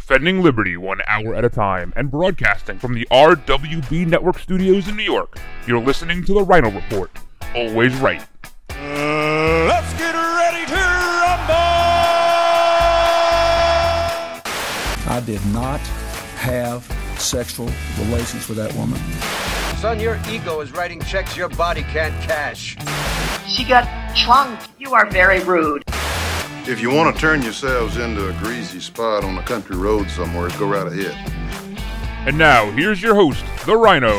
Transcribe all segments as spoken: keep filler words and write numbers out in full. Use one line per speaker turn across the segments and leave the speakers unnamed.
defending liberty one hour at a time and broadcasting from the R W B Network studios in New York. You're listening to the Rhino Report. Always right.
Uh, let's get ready to rumble!
I did not have sexual relations with that woman.
Son, your ego is writing checks your body can't cash.
She got chunked. You are very rude.
If you want to turn yourselves into a greasy spot on a country road somewhere, go right ahead.
And now, here's your host, the Rhino.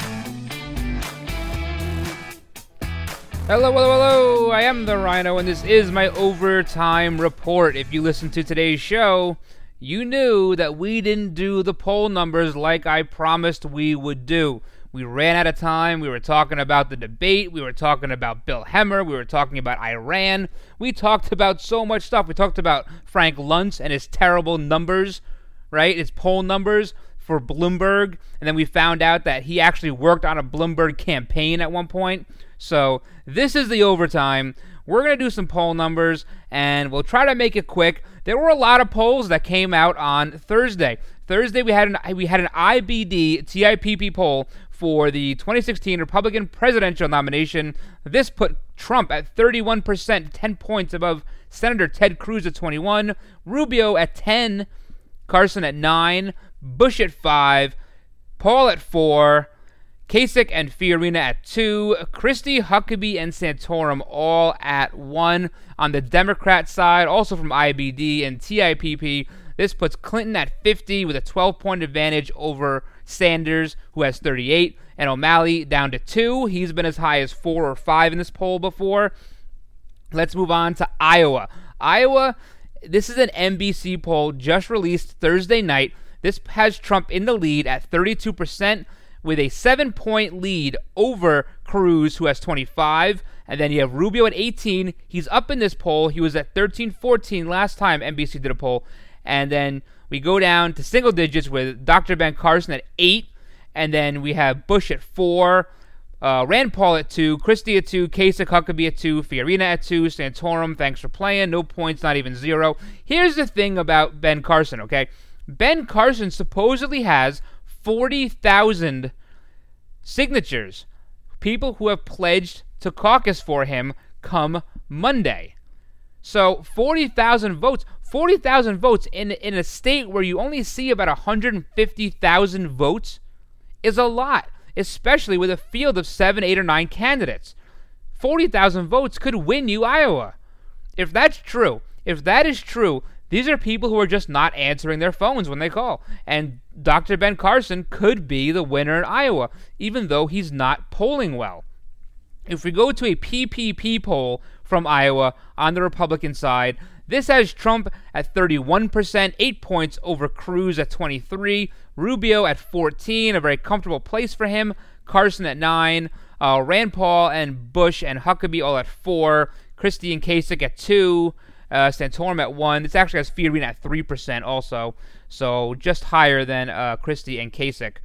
Hello, hello, hello. I am the Rhino, and this is my overtime report. If you listened to today's show, you knew that we didn't do the poll numbers like I promised we would do. We ran out of time. We were talking about the debate. We were talking about Bill Hemmer. We were talking about Iran. We talked about so much stuff. We talked about Frank Luntz and his terrible numbers, right? His poll numbers for Bloomberg. And then we found out that he actually worked on a Bloomberg campaign at one point. So this is the overtime. We're going to do some poll numbers, and we'll try to make it quick. There were a lot of polls that came out on Thursday. Thursday, we had an we had an I B D T I P P poll for the twenty sixteen Republican presidential nomination. This put Trump at thirty-one percent, ten points above Senator Ted Cruz at twenty-one, Rubio at ten, Carson at nine, Bush at five, Paul at four, Kasich and Fiorina at two, Christie, Huckabee, and Santorum all at one. On the Democrat side, also from I B D and T I P P, this puts Clinton at fifty with a twelve-point advantage over Sanders, who has thirty-eight, and O'Malley down to two. He's been as high as four or five in this poll before. Let's move on to Iowa. Iowa, this is an N B C poll just released Thursday night. This has Trump in the lead at thirty-two percent with a seven-point lead over Cruz, who has twenty-five. And then you have Rubio at eighteen. He's up in this poll. He was at thirteen fourteen last time N B C did a poll. And then we go down to single digits with Doctor Ben Carson at eight. And then we have Bush at four, uh, Rand Paul at two, Christie at two, Kasich, Huckabee at two, Fiorina at two, Santorum, thanks for playing, no points, not even zero. Here's the thing about Ben Carson, okay? Ben Carson supposedly has forty thousand signatures, people who have pledged to caucus for him come Monday. So forty thousand votes, forty thousand votes in in a state where you only see about one hundred fifty thousand votes is a lot, especially with a field of seven, eight, or nine candidates. forty thousand votes could win you Iowa. If that's true, if that is true, these are people who are just not answering their phones when they call. And Doctor Ben Carson could be the winner in Iowa, even though he's not polling well. If we go to a P P P poll from Iowa on the Republican side, this has Trump at thirty-one percent, eight points over Cruz at twenty-three, Rubio at fourteen, a very comfortable place for him, Carson at nine, uh, Rand Paul and Bush and Huckabee all at four, Christie and Kasich at two, uh, Santorum at one. This actually has Fiorina at three percent also, so just higher than uh, Christie and Kasich.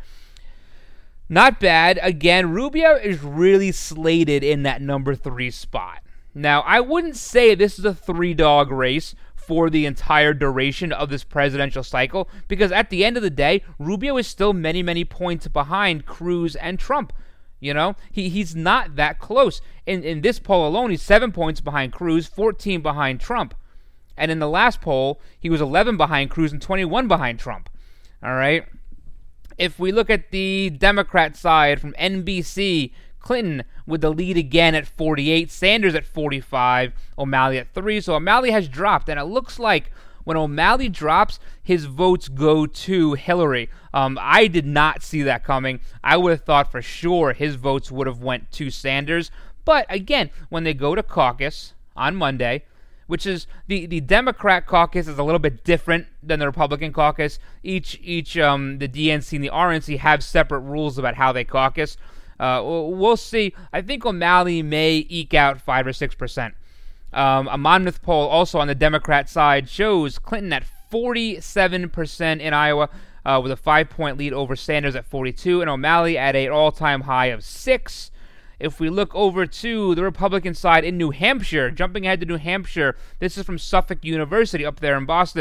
Not bad. Again, Rubio is really slated in that number three spot. Now, I wouldn't say this is a three-dog race for the entire duration of this presidential cycle, because at the end of the day, Rubio is still many, many points behind Cruz and Trump. You know, he he's not that close. In, in this poll alone, he's seven points behind Cruz, fourteen behind Trump. And in the last poll, he was eleven behind Cruz and twenty-one behind Trump. All right? If we look at the Democrat side from N B C, Clinton with the lead again at forty-eight, Sanders at forty-five, O'Malley at three. So O'Malley has dropped, and it looks like when O'Malley drops, his votes go to Hillary. Um, I did not see that coming. I would have thought for sure his votes would have went to Sanders. But again, when they go to caucus on Monday, which is the, the Democrat caucus is a little bit different than the Republican caucus. Each each um the D N C and the R N C have separate rules about how they caucus. Uh, we'll see. I think O'Malley may eke out five or six percent. Um, a Monmouth poll also on the Democrat side shows Clinton at forty-seven percent in Iowa, uh, with a five-point lead over Sanders at forty-two, and O'Malley at an all-time high of six. If we look over to the Republican side in New Hampshire, jumping ahead to New Hampshire, this is from Suffolk University up there in Boston.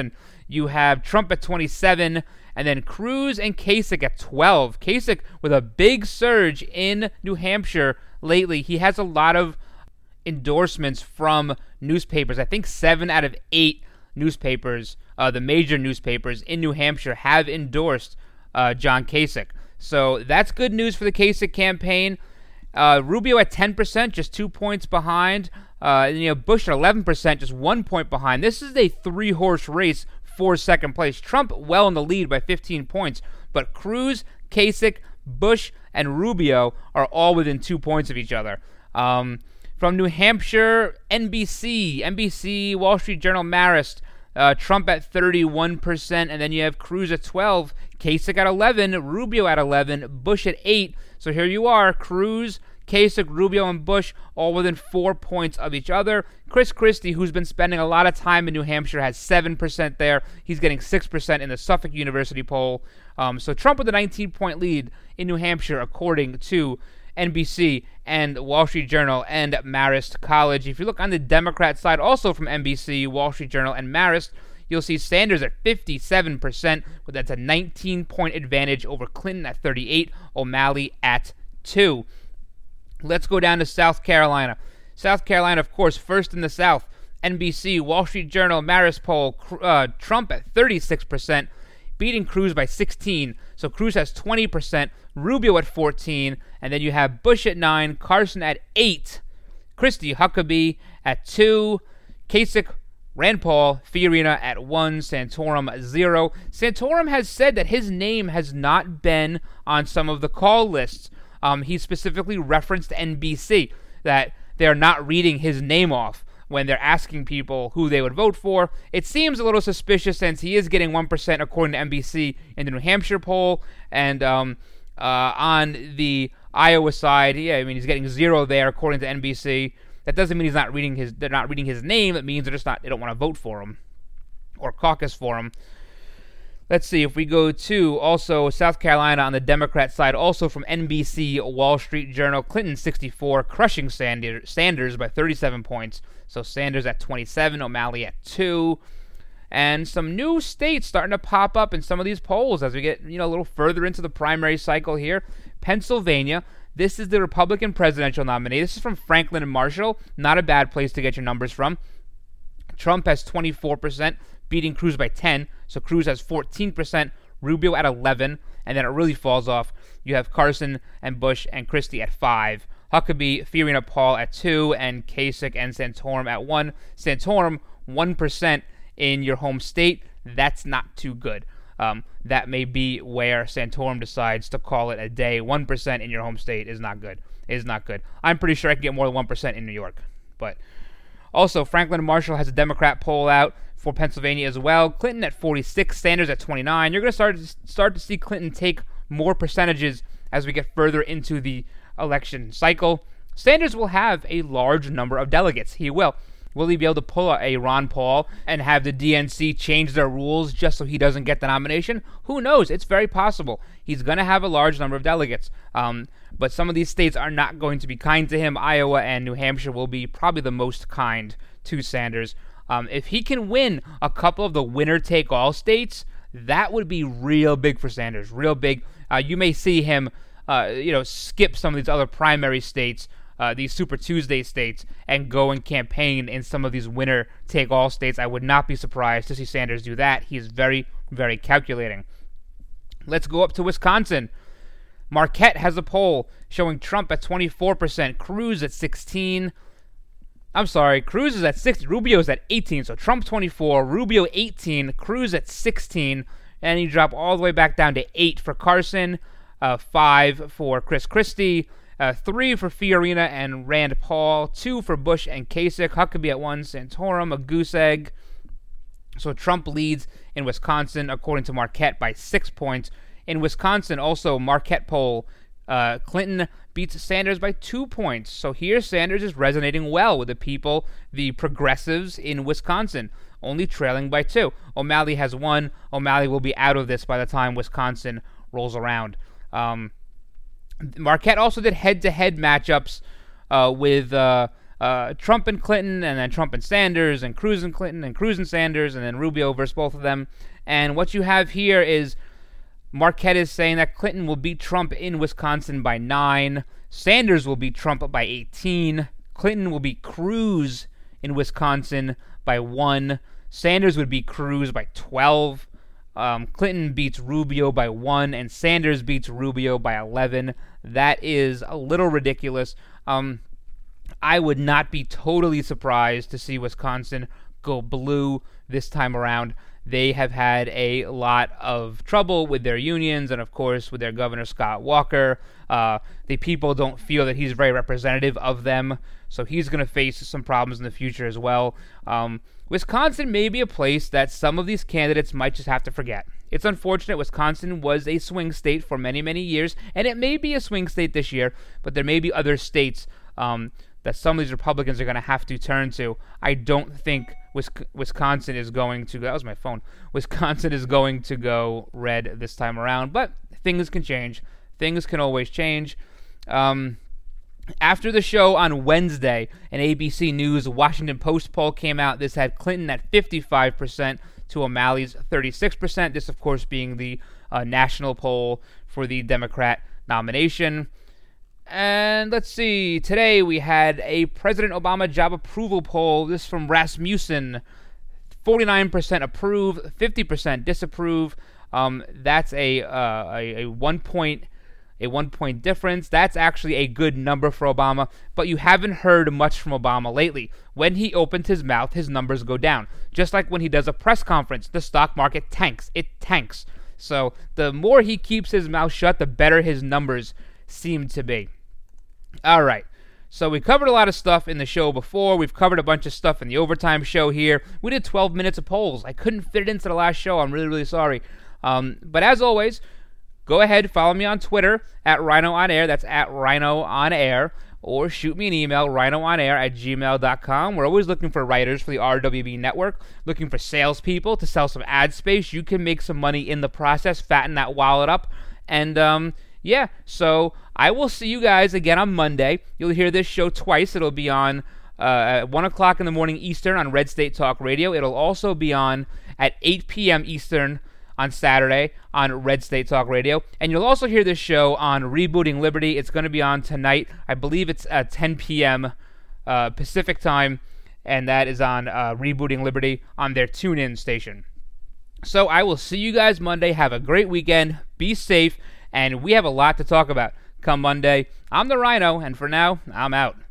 You have Trump at twenty-seven, and then Cruz and Kasich at twelve. Kasich with a big surge in New Hampshire lately. He has a lot of endorsements from newspapers. I think seven out of eight newspapers, uh, the major newspapers in New Hampshire, have endorsed uh, John Kasich. So that's good news for the Kasich campaign. Uh, Rubio at ten percent, just two points behind. Uh, and, you know, Bush at eleven percent, just one point behind. This is a three-horse race for second place. Trump well in the lead by fifteen points, but Cruz, Kasich, Bush, and Rubio are all within two points of each other. Um, from New Hampshire, N B C, N B C, Wall Street Journal, Marist, uh, Trump at thirty-one percent, and then you have Cruz at twelve, Kasich at eleven, Rubio at eleven, Bush at eight. So here you are, Cruz, Kasich, Rubio, and Bush all within four points of each other. Chris Christie, who's been spending a lot of time in New Hampshire, has seven percent there. He's getting six percent in the Suffolk University poll. Um, so Trump with a nineteen-point lead in New Hampshire, according to N B C and Wall Street Journal and Marist College. If you look on the Democrat side, also from N B C, Wall Street Journal, and Marist, you'll see Sanders at fifty-seven percent, but that's a nineteen-point advantage over Clinton at thirty-eight, O'Malley at two. Let's go down to South Carolina. South Carolina, of course, first in the South. N B C, Wall Street Journal, Marist poll, uh, Trump at thirty-six percent, beating Cruz by sixteen. So Cruz has twenty percent, Rubio at fourteen, and then you have Bush at nine, Carson at eight, Christie Huckabee at two, Kasich, Rand Paul, Fiorina at one, Santorum zero. Santorum has said that his name has not been on some of the call lists. Um, he specifically referenced N B C, that they're not reading his name off when they're asking people who they would vote for. It seems a little suspicious since he is getting one percent according to N B C in the New Hampshire poll, and um, uh, on the Iowa side, yeah, I mean he's getting zero there according to N B C. That doesn't mean he's not reading his. They're not reading his name. It means they're just not. They don't want to vote for him or caucus for him. Let's see if we go to also South Carolina on the Democrat side, also from N B C, Wall Street Journal, Clinton sixty-four, crushing Sanders by thirty-seven points. So Sanders at twenty-seven, O'Malley at two. And some new states starting to pop up in some of these polls as we get, you know, a little further into the primary cycle here. Pennsylvania, this is the Republican presidential nominee. This is from Franklin and Marshall. Not a bad place to get your numbers from. Trump has twenty-four percent, beating Cruz by ten. So Cruz has fourteen percent, Rubio at eleven, and then it really falls off. You have Carson and Bush and Christie at five. Huckabee, Fiorina, Paul at two, and Kasich and Santorum at one. Santorum, one percent in your home state. That's not too good. Um, that may be where Santorum decides to call it a day. one percent in your home state is not good. It is not good. I'm pretty sure I can get more than one percent in New York. But also, Franklin and Marshall has a Democrat poll out for Pennsylvania as well. Clinton at forty-six, Sanders at twenty-nine. You're going to start to start to see Clinton take more percentages as we get further into the election cycle. Sanders will have a large number of delegates. He will. Will he be able to pull a Ron Paul and have the D N C change their rules just so he doesn't get the nomination? Who knows? It's very possible. He's going to have a large number of delegates. Um, but some of these states are not going to be kind to him. Iowa and New Hampshire will be probably the most kind to Sanders. Um, if he can win a couple of the winner-take-all states, that would be real big for Sanders, real big. Uh, you may see him, uh, you know, skip some of these other primary states, uh, these Super Tuesday states, and go and campaign in some of these winner-take-all states. I would not be surprised to see Sanders do that. He is very, very calculating. Let's go up to Wisconsin. Marquette has a poll showing Trump at twenty-four percent, Cruz at sixteen. I'm sorry, Cruz is at sixty, Rubio is at eighteen, so Trump twenty-four, Rubio eighteen, Cruz at sixteen, and you drop all the way back down to eight for Carson, uh, five for Chris Christie, uh, three for Fiorina and Rand Paul, two for Bush and Kasich, Huckabee at one, Santorum, a goose egg. So Trump leads in Wisconsin, according to Marquette, by six points. In Wisconsin, also Marquette poll, uh, Clinton beats Sanders by two points. So here Sanders is resonating well with the people, the progressives in Wisconsin, only trailing by two. O'Malley has one. O'Malley will be out of this by the time Wisconsin rolls around. Um, Marquette also did head-to-head matchups uh, with uh, uh, Trump and Clinton, and then Trump and Sanders, and Cruz and Clinton, and Cruz and Sanders, and then Rubio versus both of them. And what you have here is Marquette is saying that Clinton will beat Trump in Wisconsin by nine. Sanders will beat Trump by eighteen. Clinton will beat Cruz in Wisconsin by one. Sanders would beat Cruz by twelve. Um, Clinton beats Rubio by one, and Sanders beats Rubio by eleven. That is a little ridiculous. Um, I would not be totally surprised to see Wisconsin go blue this time around. They have had a lot of trouble with their unions and, of course, with their governor, Scott Walker. Uh, the people don't feel that he's very representative of them, so he's going to face some problems in the future as well. Um, Wisconsin may be a place that some of these candidates might just have to forget. It's unfortunate. Wisconsin was a swing state for many, many years, and it may be a swing state this year, but there may be other states um, that some of these Republicans are going to have to turn to. I don't think Wisconsin is going to go, that was my phone, Wisconsin is going to go red this time around, but things can change. Things can always change. Um, after the show on Wednesday, an A B C News Washington Post poll came out. This had Clinton at fifty-five percent to O'Malley's thirty-six percent. This, of course, being the uh, national poll for the Democrat nomination. And let's see, today we had a President Obama job approval poll. This from Rasmussen. forty-nine percent approve, fifty percent disapprove. Um, that's a, uh, a, a one point a one point difference. That's actually a good number for Obama, but you haven't heard much from Obama lately. When he opens his mouth, his numbers go down. Just like when he does a press conference, the stock market tanks. It tanks. So the more he keeps his mouth shut, the better his numbers seem to be. All right, so we covered a lot of stuff in the show before. We've covered a bunch of stuff in the overtime show here. We did twelve minutes of polls. I couldn't fit it into the last show. I'm really, really sorry. Um, but as always, go ahead, follow me on Twitter at Rhino On Air. That's at Rhino On Air. Or shoot me an email, rhinoonair at gmail dot com. We're always looking for writers for the R W B network, looking for salespeople to sell some ad space. You can make some money in the process, fatten that wallet up, and um, yeah, so I will see you guys again on Monday. You'll hear this show twice. It'll be on uh, at one o'clock in the morning Eastern on Red State Talk Radio. It'll also be on at eight p.m. Eastern on Saturday on Red State Talk Radio. And you'll also hear this show on Rebooting Liberty. It's going to be on tonight. I believe it's at ten p.m. Uh, Pacific time, and that is on uh, Rebooting Liberty on their TuneIn station. So I will see you guys Monday. Have a great weekend. Be safe. And we have a lot to talk about come Monday. I'm the Rhino, and for now, I'm out.